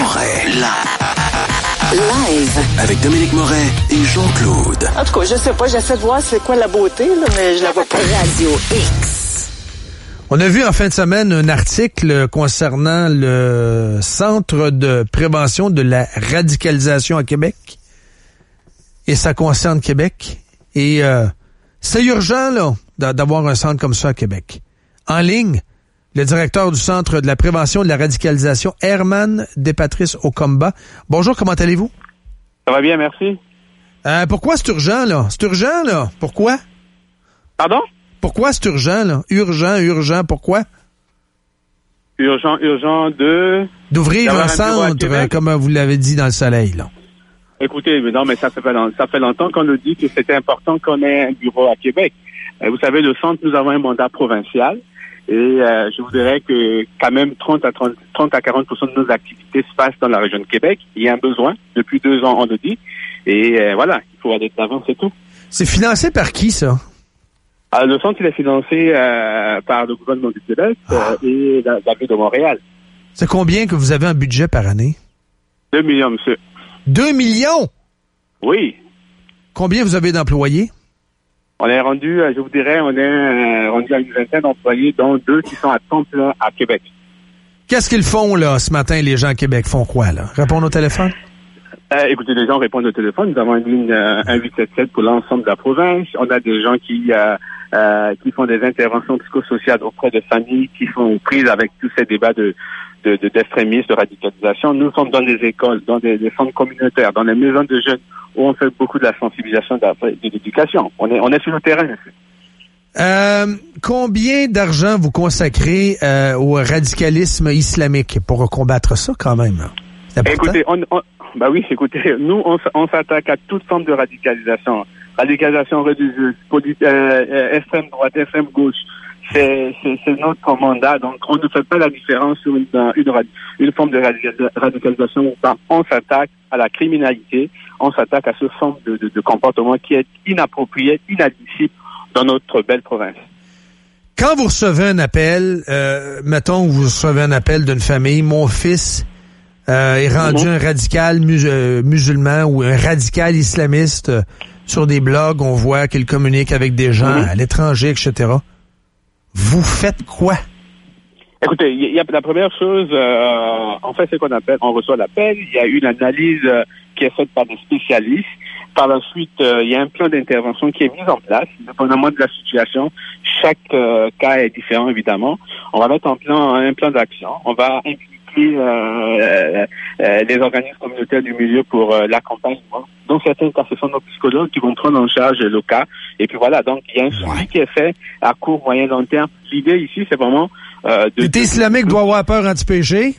Moret. Live. Avec Dominique Moret et Jean-Claude. En tout cas, je sais pas, j'essaie de voir c'est quoi la beauté, là, mais je la vois pas. Radio X. On a vu en fin de semaine un article concernant le Centre de prévention de la radicalisation à Québec. Et ça concerne Québec. Et c'est urgent, là, d'avoir un centre comme ça à Québec. En ligne, le directeur du Centre de la prévention de la radicalisation, Herman Despatrice Ocomba. Bonjour, comment allez-vous? Ça va bien, merci. Pourquoi c'est urgent, là? C'est urgent, là? Pourquoi? Pardon? Pourquoi c'est urgent, là? Urgent, pourquoi? Urgent d'ouvrir un centre, comme vous l'avez dit dans le soleil, là. Écoutez, mais non, mais ça fait longtemps qu'on nous dit que c'était important qu'on ait un bureau à Québec. Vous savez, le centre, nous avons un mandat provincial. Et je vous dirais que quand même 30 à 40% de nos activités se passent dans la région de Québec. Il y a un besoin. Depuis 2 ans, on le dit. Et voilà, il faut aller de l'avant, c'est tout. C'est financé par qui, ça? Le centre, il est financé par le gouvernement du Québec et la ville de Montréal. C'est combien que vous avez un budget par année? 2 millions, monsieur. 2 millions? Oui. Combien vous avez d'employés? On est rendu, je vous dirais, rendu à une vingtaine d'employés, dont 2 qui sont à temps plein à Québec. Qu'est-ce qu'ils font, là, ce matin, les gens à Québec? Font quoi, là? Répondent au téléphone? Écoutez, les gens répondent au téléphone. Nous avons une ligne 1877 pour l'ensemble de la province. On a des gens qui font des interventions psychosociales auprès de familles qui sont prises avec tous ces débats d'extrémisme, de radicalisation. Nous sommes dans les écoles, dans des centres communautaires, dans les maisons de jeunes où on fait beaucoup de la sensibilisation de l'éducation. On est sur le terrain. Combien d'argent vous consacrez au radicalisme islamique pour combattre ça quand même? Écoutez, écoutez, nous on s'attaque à toute forme de radicalisation. Radicalisation religieuse, extrême droite, extrême gauche. C'est notre mandat. Donc, on ne fait pas la différence sur une forme de radicalisation ou pas. On s'attaque à la criminalité. On s'attaque à ce forme de comportement qui est inapproprié, inadmissible dans notre belle province. Quand vous recevez un appel, mettons que vous recevez un appel d'une famille, mon fils est rendu un radical musulman ou un radical islamiste sur des blogs, on voit qu'il communique avec des gens à l'étranger, etc. Vous faites quoi? Écoutez, il y a la première chose, en fait, c'est qu'on appelle, on reçoit l'appel, il y a une analyse qui est faite par des spécialistes. Par la suite, il y a un plan d'intervention qui est mis en place, dépendamment de la situation. Chaque cas est différent, évidemment. On va mettre en un plan d'action. On va impliquer les organismes communautaires du milieu pour l'accompagnement. Dans certains cas, ce sont nos psychologues qui vont prendre en charge le cas. Et puis voilà, donc il y a un suivi qui est fait à court, moyen, long terme. L'idée ici, c'est vraiment l'État islamique doit avoir peur anti-péché?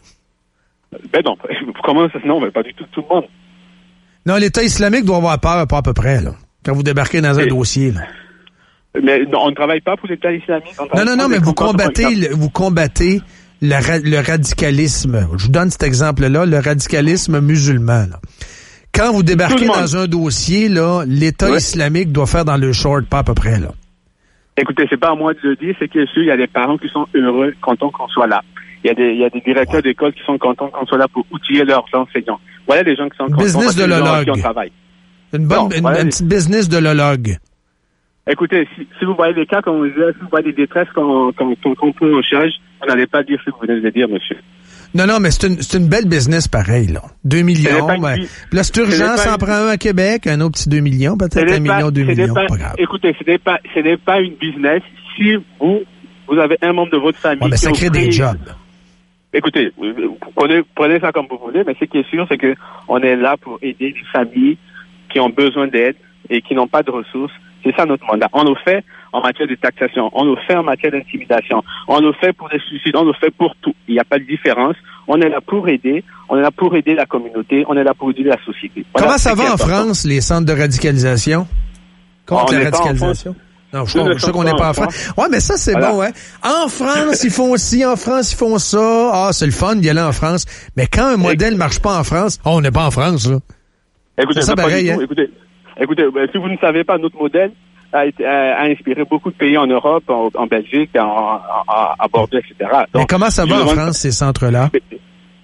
Ben non, comment ça? Non, mais pas du tout le monde. Non, l'État islamique doit avoir peur, pas à peu près, là. Quand vous débarquez dans un dossier, là. Mais non, on ne travaille pas pour l'État islamique. Non, mais vous combattez le radicalisme. Je vous donne cet exemple-là, le radicalisme musulman, là. Quand vous débarquez dans un dossier, là, l'État islamique doit faire dans le short, pas à peu près, là. Écoutez, c'est pas à moi de le dire, c'est que il y a des parents qui sont heureux, contents qu'on soit là. Il y a des directeurs d'école qui sont contents qu'on soit là pour outiller leurs enseignants. Voilà les gens qui sont contents. Business de l'ologue. Une petite business de l'ologue. Écoutez, si vous voyez les cas, comme vous disait, si vous voyez des détresses qu'on prend en charge, vous n'allez pas dire ce que vous venez de dire, monsieur. Non, mais c'est une belle business pareil, là. 2 millions. Là, c'est urgent, ça en prend un à Québec, un autre petit 2 millions, peut-être 1 million, 2 millions, pas grave. Écoutez, ce n'est pas une business. Si vous avez un membre de votre famille ça crée des jobs. Écoutez, prenez ça comme vous voulez, mais ce qui est sûr, c'est que on est là pour aider les familles qui ont besoin d'aide et qui n'ont pas de ressources. C'est ça notre mandat. On le fait en matière de taxation, on le fait en matière d'intimidation, on le fait pour les suicides, on le fait pour tout. Il n'y a pas de différence. On est là pour aider, la communauté, on est là pour aider la société. Voilà. Comment ça va en France, les centres de radicalisation? Contre la radicalisation? Non, je sais qu'on n'est pas en France. Ouais, mais ça, c'est bon, hein. En France, ils font ci, en France, ils font ça. Ah, c'est le fun d'y aller en France. Mais quand un modèle marche pas en France, on n'est pas en France, là. Écoutez, ça pareil, hein. Écoutez, si vous ne savez pas, notre modèle a inspiré beaucoup de pays en Europe, en Belgique, à Bordeaux, etc. Donc, mais comment ça va en France, ces centres-là?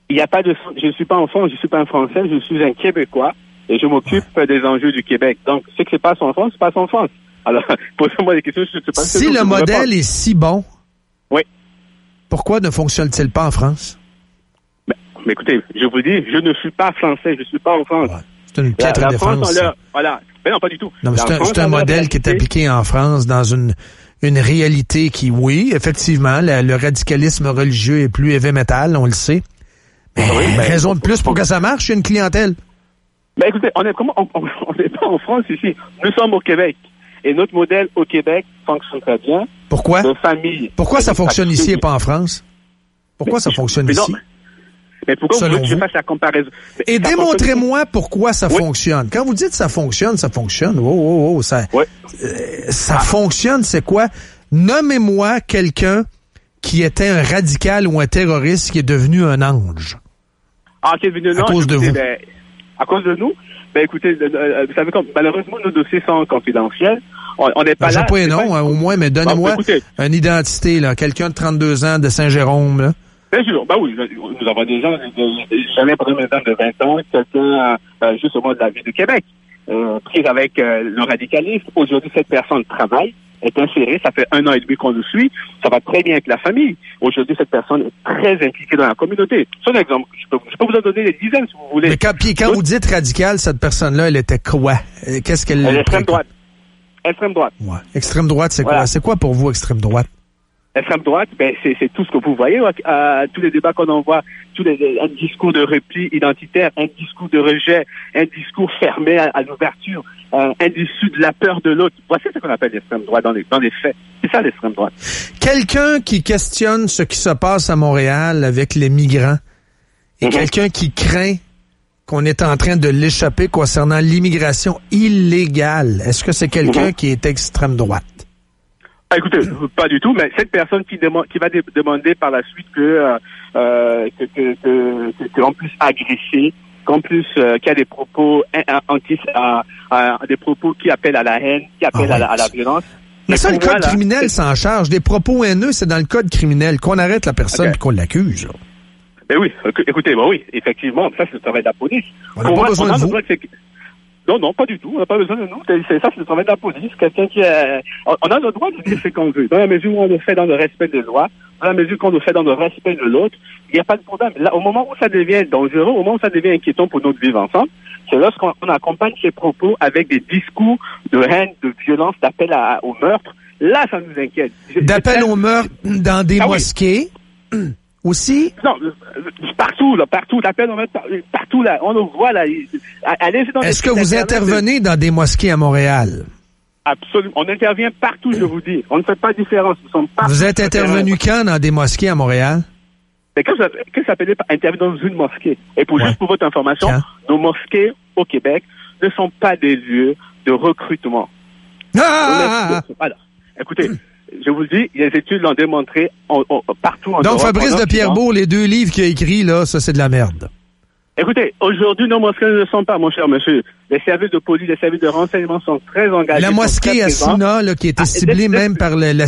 Il n'y a pas de... Je ne suis pas en France, je ne suis pas un Français, je suis un Québécois et je m'occupe des enjeux du Québec. Donc, ce qui se passe en France, se passe en France. Alors, posez-moi des questions, je ne sais pas... Si le modèle est si bon, oui, pourquoi ne fonctionne-t-il pas en France? Mais écoutez, je vous dis, je ne suis pas français, je ne suis pas en France. Ouais, c'est une piètre défense. France, voilà. Mais non, pas du tout. Non, mais c'est un modèle qui est appliqué en France dans une réalité qui, oui, effectivement, le radicalisme religieux est plus heavy metal, on le sait. Mais raison de plus pour que ça marche, il y a une clientèle. Ben écoutez, on n'est pas en France ici. Nous sommes au Québec. Et notre modèle au Québec fonctionne très bien. Pourquoi? De famille. Pourquoi ça fonctionne ici et pas en France? Pourquoi ça fonctionne ici? Mais pourquoi vous voulez que je fasse la comparaison? Et démontrez-moi pourquoi ça fonctionne. Quand vous dites ça fonctionne. Ça fonctionne, c'est quoi? Nommez-moi quelqu'un qui était un radical ou un terroriste qui est devenu un ange. Ah, qui est devenu un ange? À cause de vous. À cause de nous? Ben écoutez, vous savez, malheureusement, nos dossiers sont confidentiels. On n'est pas là. Pas non, au moins, mais donnez-moi une identité, là. Quelqu'un de 32 ans de Saint-Jérôme, là. Bien sûr, oui, nous avons des gens, j'avais par exemple de 20 ans, quelqu'un justement de la ville de Québec, prise avec le radicalisme. Aujourd'hui, cette personne travaille, est insérée, ça fait 1 an et demi qu'on le suit, ça va très bien avec la famille. Aujourd'hui, cette personne est très impliquée dans la communauté. C'est un exemple, je peux vous en donner des dizaines si vous voulez. Mais quand vous dites radicale, cette personne-là, elle était quoi? Qu'est-ce qu'elle... Elle est extrême droite. Extrême droite. Ouais. Extrême droite, c'est quoi? C'est quoi pour vous, extrême droite? Extrême droite, ben c'est tout ce que vous voyez, tous les débats qu'on envoie, un discours de repli identitaire, un discours de rejet, un discours fermé à l'ouverture, un discours de la peur de l'autre. Voici ce qu'on appelle l'extrême droite dans les faits. C'est ça l'extrême droite. Quelqu'un qui questionne ce qui se passe à Montréal avec les migrants et quelqu'un qui craint qu'on est en train de l'échapper concernant l'immigration illégale. Est-ce que c'est quelqu'un qui est extrême droite? Écoutez, pas du tout, mais cette personne qui va demander par la suite que en plus agressé, qu'en plus qu'il y a des propos des propos qui appellent à la haine, qui appellent à la violence. Mais ça, le code criminel s'en charge. Des propos haineux, c'est dans le code criminel. Qu'on arrête la personne et qu'on l'accuse. Là. Ben oui, écoutez, oui, effectivement, ça c'est le travail de la police. On n'a pas besoin de vous. Non, pas du tout. On n'a pas besoin de nous. Ça, c'est le travail de la police. Quelqu'un qui on a le droit de dire ce qu'on veut. Dans la mesure où on le fait dans le respect des lois, dans la mesure qu'on le fait dans le respect de l'autre, il n'y a pas de problème. Là, au moment où ça devient dangereux, au moment où ça devient inquiétant pour notre vivre ensemble, c'est lorsqu'on accompagne ces propos avec des discours de haine, de violence, d'appel au meurtre. Là, ça nous inquiète. D'appel au meurtre dans des mosquées aussi? Non, partout, l'appel au meurtre, partout, là, on le voit, là. Est-ce que vous intervenez dans des mosquées à Montréal? Absolument. On intervient partout, je vous dis. On ne fait pas de différence. Vous êtes intervenu quand dans des mosquées à Montréal? Mais qu'est-ce que ça s'appelle intervenir dans une mosquée? Et juste pour votre information, nos mosquées au Québec ne sont pas des lieux de recrutement. Voilà. Écoutez, je vous le dis, les études l'ont démontré partout en Europe. Donc, Fabrice de Pierrebourg, les 2 livres qu'il a écrits, là, ça, c'est de la merde. Écoutez, aujourd'hui, nos mosquées ne le sont pas, mon cher monsieur. Les services de police, les services de renseignement sont très engagés. La mosquée à Suna, là, qui était ciblée même par la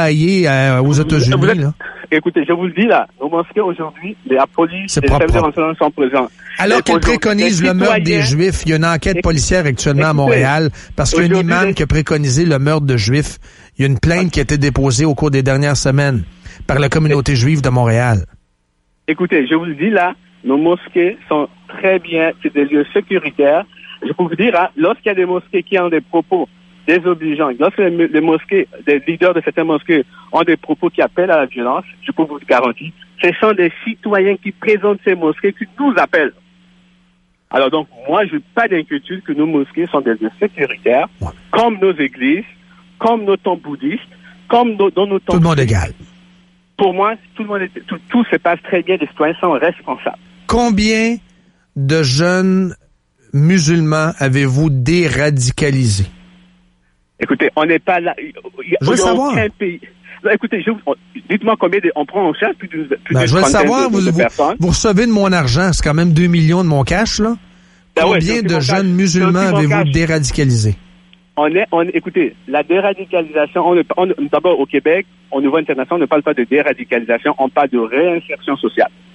CIA aux États-Unis, là. Écoutez, je vous le dis, là, nos mosquées aujourd'hui, la police, les services de renseignement sont présents. Alors qu'ils préconisent le meurtre des Juifs, il y a une enquête policière actuellement à Montréal, parce qu'il y a un imam qui a préconisé le meurtre de Juifs. Il y a une plainte qui a été déposée au cours des dernières semaines par la communauté juive de Montréal. Écoutez, je vous le dis, là, nos mosquées sont très bien, c'est des lieux sécuritaires. Je peux vous dire, lorsqu'il y a des mosquées qui ont des propos désobligeants, lorsque les mosquées, des leaders de certaines mosquées ont des propos qui appellent à la violence, je peux vous le garantir, ce sont des citoyens qui présentent ces mosquées qui nous appellent. Alors donc, moi, je n'ai pas d'inquiétude que nos mosquées sont des lieux sécuritaires, comme nos églises, comme nos temples bouddhistes, comme dans nos temples... Tout le monde égal. Pour moi, tout se passe très bien, les citoyens sont responsables. Combien de jeunes musulmans avez-vous déradicalisés? Écoutez, on n'est pas là. Je veux savoir. Pays. Écoutez, dites-moi combien on prend en charge plus d'une je veux savoir, vous recevez de mon argent, c'est quand même 2 millions de mon cash, là. Combien de jeunes musulmans avez-vous déradicalisés? Écoutez, la déradicalisation, d'abord au Québec, au niveau international, on ne parle pas de déradicalisation, on parle de réinsertion sociale.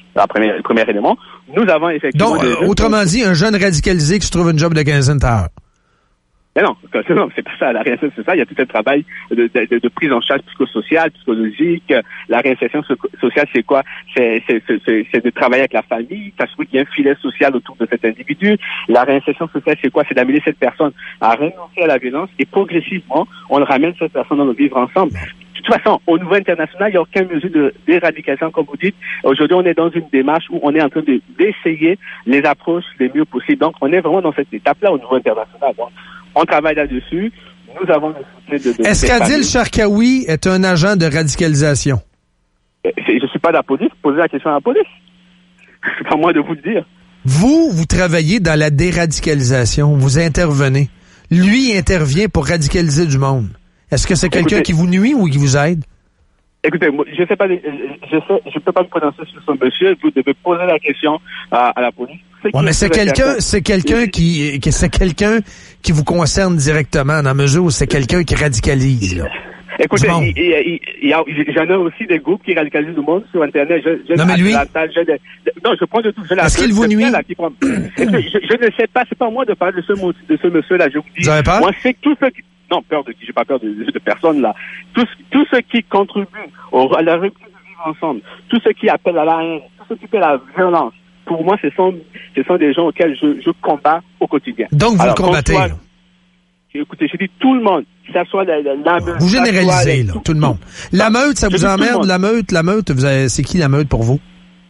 Le premier élément. Nous avons effectivement... Donc, autrement dit, un jeune radicalisé qui se trouve une job de quinzaine d'heure. Mais non, c'est pas ça. La réinsertion, c'est ça. Il y a tout un travail de prise en charge psychosociale, psychologique. La réinsertion sociale, c'est quoi? C'est de travailler avec la famille, s'assurer qu'il y a un filet social autour de cet individu. La réinsertion sociale, c'est quoi? C'est d'amener cette personne à renoncer à la violence et progressivement, on le ramène cette personne dans le vivre ensemble. De toute façon, au niveau international, il n'y a aucune mesure d'éradication, comme vous dites. Aujourd'hui, on est dans une démarche où on est en train d'essayer les approches les mieux possibles. Donc, on est vraiment dans cette étape-là au niveau international. Donc, on travaille là-dessus. Nous avons le soutien de... Est-ce qu'Adil Sharkawi est un agent de radicalisation? Je suis pas de la police. Posez la question à la police. C'est pas moi de vous le dire. Vous travaillez dans la déradicalisation. Vous intervenez. Lui intervient pour radicaliser du monde. Est-ce que c'est quelqu'un qui vous nuit ou qui vous aide? Écoutez, moi, je sais pas, je peux pas me prononcer sur son monsieur. Vous devez poser la question à la police. Ouais, mais c'est quelqu'un qui vous concerne directement, dans la mesure où c'est quelqu'un qui radicalise, là. Écoutez, j'en ai aussi des groupes qui radicalisent le monde sur Internet. Non, mais lui? Non, je prends de tout. Est-ce qu'il vous nuit? Je ne sais pas, c'est pas moi de parler de ce monsieur-là. Je vous dis. Vous avez peur? Moi, c'est tout ce qui... Non, peur de qui? J'ai pas peur de personne, là. Tout ce qui contribue à la rupture de vivre ensemble, tout ce qui appelle à la haine, tout ce qui appelle à la violence, pour moi, ce sont des gens auxquels je combats au quotidien. Donc, vous le combattez. Écoutez, je dis tout le monde, que ça soit la meute. Vous généralisez, là, tout le monde. La meute, ça vous emmerde? La meute, c'est qui la meute pour vous?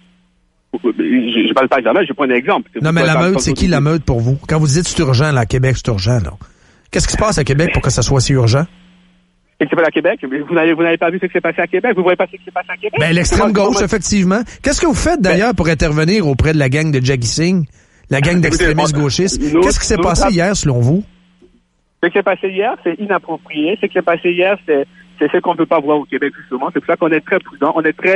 Je parle pas de la meute, je prends un exemple. Non, mais la meute, c'est qui la meute pour vous? Quand vous dites c'est urgent, là, à Québec, c'est urgent, là. Qu'est-ce qui se passe à Québec pour que ça soit si urgent? Ce qui se passe à Québec? Vous n'avez pas vu ce qui s'est passé à Québec? Vous voyez pas ce qui s'est passé à Québec? Ben, l'extrême gauche, effectivement. Qu'est-ce que vous faites, d'ailleurs, pour intervenir auprès de la gang de Jaggi Singh, la gang d'extrémistes gauchistes? Qu'est-ce qui s'est passé hier, selon vous? Ce qui s'est passé hier, c'est inapproprié. Ce qui s'est passé hier, c'est ce qu'on ne peut pas voir au Québec, justement. C'est pour ça qu'on est très prudent.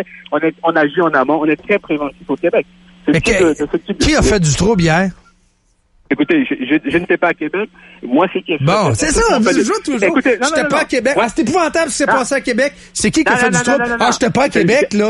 On agit en amont. On est très préventif au Québec. Qui a fait du trouble hier? Écoutez, je n'étais pas à Québec. Moi, c'est qui. Bon, c'est ça, je joue toujours. Écoutez, j'étais pas à Québec. Ouais. C'est épouvantable ce qui s'est passé à Québec. C'est qui a fait du trouble? J'étais pas à Québec, là.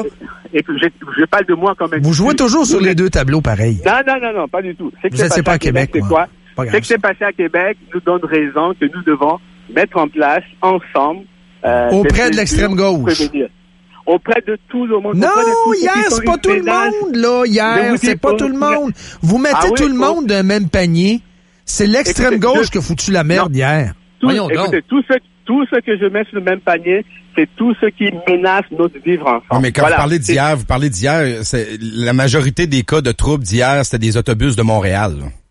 Je parle de moi quand même. Vous jouez toujours sur les deux tableaux pareil. Non, pas du tout. Vous n'étiez pas à Québec, c'est quoi? Ce qui s'est passé à Québec nous donne raison que nous devons mettre en place ensemble auprès de l'extrême gauche. Auprès de tout le monde. Non, hier, c'est pas tout le monde, là. Hier, c'est pas tout le monde. Vous mettez tout le monde d'un même panier. C'est l'extrême gauche qui a foutu la merde hier. Écoutez, tout ce que je mets sur le même panier, c'est tout ce qui menace notre vivre ensemble. Non, mais quand vous parlez d'hier, la majorité des cas de troubles d'hier, c'était des autobus de Montréal.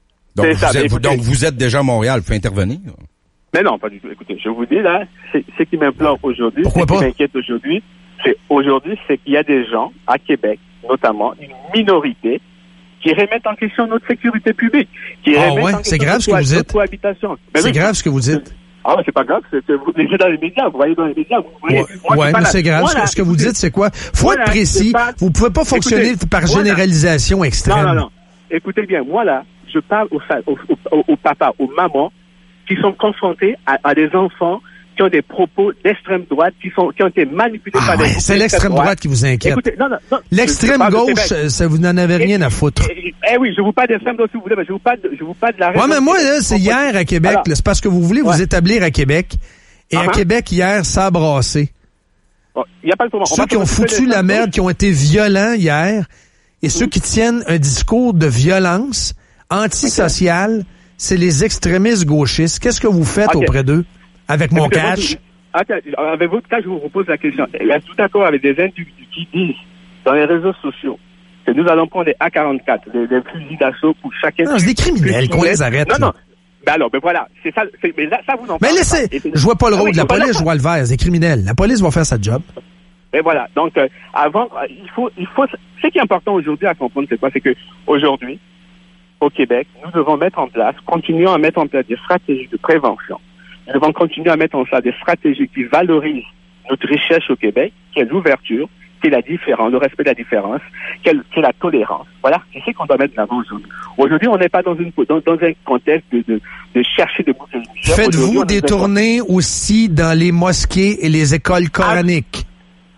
Donc, vous êtes déjà à Montréal, vous pouvez intervenir. Mais non, pas du tout. Écoutez, je vous dis, là, ce qui m'implore aujourd'hui, ce qui m'inquiète aujourd'hui, c'est qu'il y a des gens, à Québec, notamment, une minorité, qui remettent en question notre sécurité publique. C'est grave ce que vous dites. C'est grave ce que vous dites. Ah, c'est pas grave, vous lisez dans les médias, vous voyez dans les médias, vous voyez. Mais c'est grave. Ce que vous dites, c'est quoi? Faut être précis. Vous pouvez pas fonctionner par généralisation extrême. Non. Écoutez bien, moi, là, je parle aux papas, aux mamans, qui sont confrontés à des enfants qui ont des propos d'extrême droite, qui ont été manipulés par des groupes. C'est l'extrême droite qui vous inquiète. Écoutez, non, l'extrême gauche, ça vous n'en avez rien à foutre. Oui, je vous parle d'extrême droite si vous voulez, mais je vous parle de la raison. Ouais, mais moi, là, c'est hier à Québec, là, c'est parce que vous voulez vous établir à Québec. Et à Québec, hier, ça a brassé. Il y a pas le moment. Ceux qui ont foutu la merde, qui ont été violents hier, et ceux qui tiennent un discours de violence antisociale, c'est les extrémistes gauchistes. Qu'est-ce que vous faites auprès d'eux? Avec mon cash? Avec votre cash, je vous repose la question. Je suis d'accord avec des individus qui disent dans les réseaux sociaux que nous allons prendre des AK-44, des fusils d'assaut pour chacun. Non, c'est des criminels qu'on les arrête. Non. Ben voilà, c'est ça. Mais là, ça vous n'en parlez pas. Mais laissez, je vois pas le rôle de la police, je vois le vert, c'est des criminels. La police va faire sa job. Et voilà. Donc, avant, il faut, ce qui est important aujourd'hui à comprendre, c'est quoi? C'est que aujourd'hui, au Québec, nous devons continuons à mettre en place des stratégies de prévention. Nous devons continuer à mettre en place des stratégies qui valorisent notre richesse au Québec, qui est l'ouverture, qui est la différence, le respect de la différence, qui est la tolérance. Voilà, c'est ce qu'on doit mettre de l'avant aujourd'hui. Aujourd'hui, on n'est pas dans un contexte de chercher de boucles. Faites-vous des tournées aussi dans les mosquées et les écoles coraniques?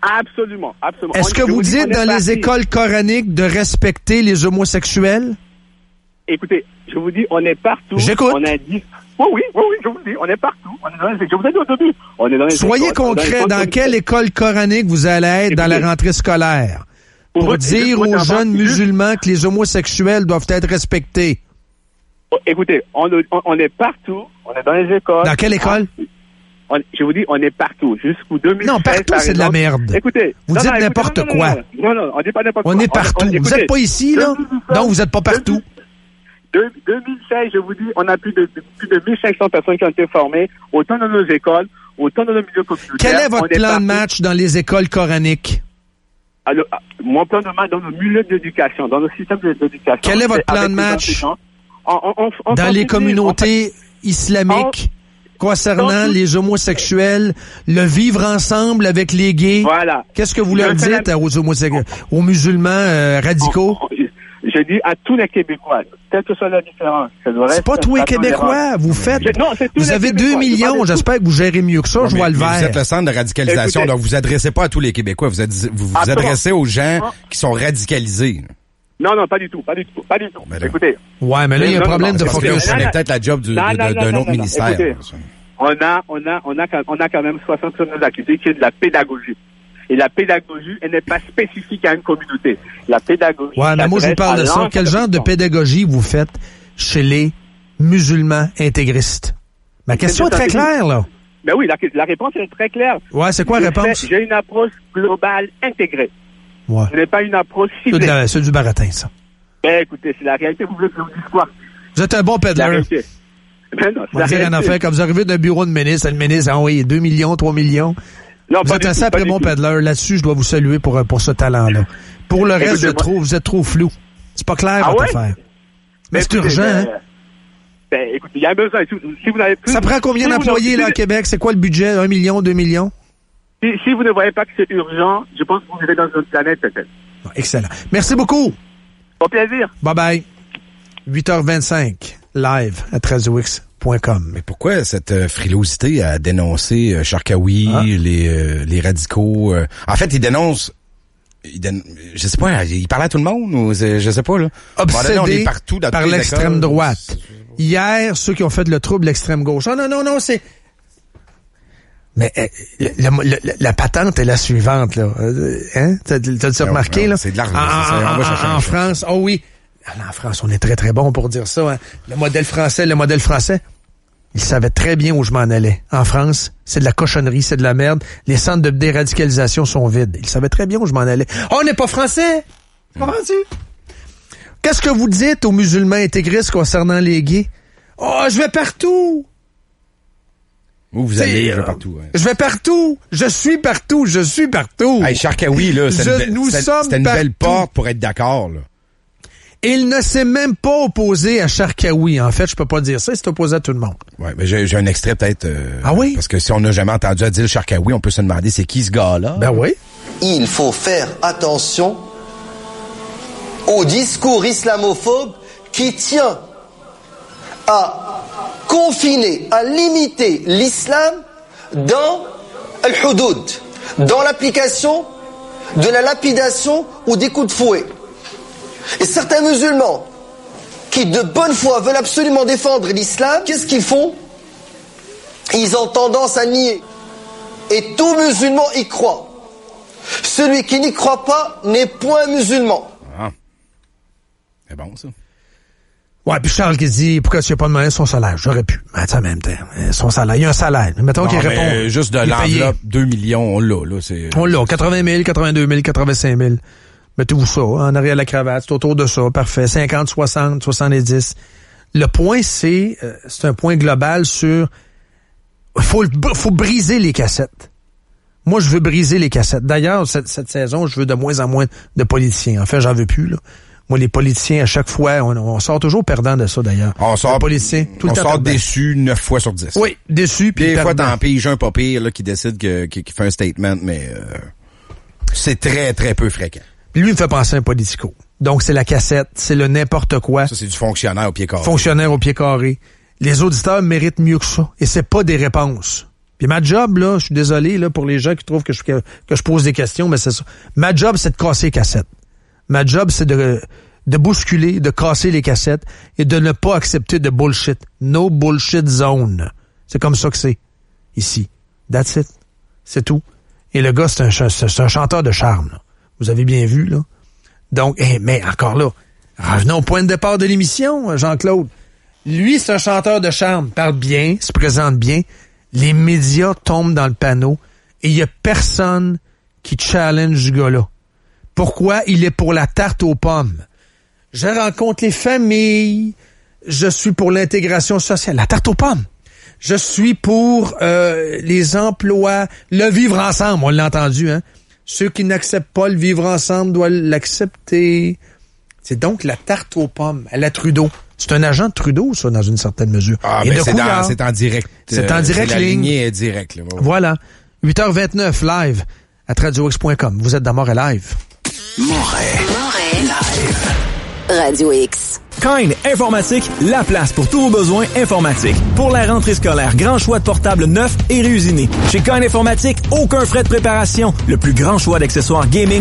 Absolument. Est-ce que vous dites dans les écoles coraniques de respecter les homosexuels? Écoutez, je vous dis, on est partout. J'écoute. On a dit... Oui, je vous dis, on est partout. Je vous ai dit au début. On est dans les Soyez concret, dans quelle école coranique vous allez être dans la rentrée scolaire? Pour dire aux jeunes musulmans que les homosexuels doivent être respectés. Écoutez, on est partout. On est dans les écoles. Dans quelle école? Je vous dis, on est partout. Jusqu'au 2016. Non, partout, c'est de la merde. Écoutez. Vous dites n'importe quoi. Non, on dit pas n'importe quoi. On est partout. Vous n'êtes pas ici, là? Donc, vous n'êtes pas partout. 2016, je vous dis, on a plus de 1500 personnes qui ont été formées, autant dans nos écoles, autant dans nos milieux communautaires. Quel est votre plan de match dans les écoles coraniques? Alors, mon plan de match dans nos milieux d'éducation, dans nos systèmes d'éducation. Quel est votre plan de match dans les communautés islamiques concernant les homosexuels, le vivre ensemble avec les gays? Voilà. Qu'est-ce que vous leur dites aux homosexuels, aux musulmans radicaux? Je dis à tous les Québécois, quelle que soit la différence. C'est pas tous les Québécois. Vous faites. Vous avez 2 millions. J'espère que vous gérez mieux que ça. Je vois le vert. Vous êtes le centre de radicalisation, donc vous adressez pas à tous les Québécois. Vous vous adressez aux gens qui sont radicalisés. Non, pas du tout. Ben écoutez. Ouais, mais là, il y a un problème de focus. On est peut-être la job d'un autre ministère. Écoutez, on a quand même 60 sur nos accusés qui est de la pédagogie. Et la pédagogie, elle n'est pas spécifique à une communauté. La pédagogie... Ouais, mais moi, je vous parle de ça. Quel genre de pédagogie vous faites chez les musulmans intégristes? Ma question est très claire, là. Ben oui, la réponse est très claire. Ouais, c'est quoi la réponse? J'ai une approche globale intégrée. Ouais. Ce n'est pas une approche ciblée. C'est du baratin, ça. Ben écoutez, c'est la réalité. Vous voulez que je vous dise quoi? Vous êtes un bon pédaleur. Ben non, c'est la réalité. En affaire, quand vous arrivez d'un bureau de ministre, le ministre a envoyé 2 millions, 3 millions... Non, vous êtes un sacré bon pédaleur. Là-dessus, je dois vous saluer pour ce talent-là. Pour le reste, vous êtes trop flou. C'est pas clair, votre affaire. Mais c'est urgent, hein? Écoutez, il y a besoin. Si vous n'avez plus... Ça prend combien d'employés, là, à Québec? C'est quoi le budget? 1 million, 2 millions? Si vous ne voyez pas que c'est urgent, je pense que vous vivez dans une planète, peut-être. Excellent. Merci beaucoup. Au plaisir. Bye-bye. 8h25, live à 13OX. Mais pourquoi cette frilosité à dénoncer Charkaoui, les radicaux? En fait, ils dénoncent... je sais pas, ils parlent à tout le monde ou je sais pas, là. Obsédés on est partout dans par l'extrême droite. Hier, ceux qui ont fait le trouble l'extrême gauche. Non, c'est... Mais la patente est la suivante, là. Hein? T'as-tu remarqué, là? C'est de l'argent. En France, oh oui. En France, on est très, très bon pour dire ça. Hein? Le modèle français, ils savaient très bien où je m'en allais. En France, c'est de la cochonnerie, c'est de la merde. Les centres de déradicalisation sont vides. Ils savaient très bien où je m'en allais. Oh, on n'est pas français! Comprends-tu? Qu'est-ce que vous dites aux musulmans intégristes concernant les gays? Oh, je vais partout! Où vous allez, je vais partout. Je vais partout! Je suis partout! Hey, Charkaoui, là, c'était une belle porte pour être d'accord, là. Il ne s'est même pas opposé à Charkaoui. En fait, je peux pas dire ça, il s'est opposé à tout le monde. Ouais, mais j'ai un extrait peut-être... Ah oui? Parce que si on n'a jamais entendu Adil Charkaoui, on peut se demander c'est qui ce gars-là? Ben oui. Il faut faire attention au discours islamophobe qui tient à confiner, à limiter l'islam dans al-hudud, dans l'application de la lapidation ou des coups de fouet. Et certains musulmans qui de bonne foi veulent absolument défendre l'islam, qu'est-ce qu'ils font? Ils ont tendance à nier. Et tout musulman y croit. Celui qui n'y croit pas n'est point musulman. Ah. C'est bon, ça. Ouais, puis Charles qui dit, pourquoi tu n'as pas demandé son salaire? J'aurais pu. Mais en même temps, son salaire, il y a un salaire. Mettons qu'il répond. Juste de l'enveloppe, 2 millions, on l'a, là. On l'a, 80 000, 82 000, 85 000. Mettez-vous ça, en arrière de la cravate, c'est autour de ça, parfait. 50, 60, 70. Le point, c'est un point global sur... Faut briser les cassettes. Moi, je veux briser les cassettes. D'ailleurs, cette saison, je veux de moins en moins de politiciens. En fait, j'en veux plus, là. Moi, les politiciens, à chaque fois, on sort toujours perdant de ça, d'ailleurs. On sort déçu déçu 9 fois sur 10. Oui, déçu. Puis des fois, t'en piges un pas pire, là, qui décide qui fait un statement, mais c'est très, très peu fréquent. Lui, il me fait penser à un politico. Donc, c'est la cassette, c'est le n'importe quoi. Ça, c'est du fonctionnaire au pied carré. Fonctionnaire au pied carré. Les auditeurs méritent mieux que ça. Et c'est pas des réponses. Puis ma job, là, je suis désolé là pour les gens qui trouvent que je pose des questions, mais c'est ça. Ma job, c'est de casser les cassettes. Ma job, c'est de bousculer, de casser les cassettes et de ne pas accepter de bullshit. No bullshit zone. C'est comme ça que c'est ici. That's it. C'est tout. Et le gars, c'est un chanteur de charme. Là. Vous avez bien vu, là. Donc, mais encore là, revenons au point de départ de l'émission, Jean-Claude. Lui, c'est un chanteur de charme. Parle bien, se présente bien. Les médias tombent dans le panneau et il y a personne qui challenge ce gars-là. Pourquoi? Il est pour la tarte aux pommes. Je rencontre les familles. Je suis pour l'intégration sociale. La tarte aux pommes. Je suis pour les emplois. Le vivre ensemble, on l'a entendu, hein? Ceux qui n'acceptent pas le vivre ensemble doivent l'accepter. C'est donc la tarte aux pommes à la Trudeau. C'est un agent de Trudeau, ça, dans une certaine mesure. Ah, mais c'est en direct. C'est en direct la ligne. lignée est directe. Là. Voilà. 8h29, live, à radiox.com. Vous êtes dans Montréal Live. Montréal Live. Radio X. Kind Informatique, la place pour tous vos besoins informatiques. Pour la rentrée scolaire, grand choix de portables neufs et réusinés. Chez Kind Informatique, aucun frais de préparation. Le plus grand choix d'accessoires gaming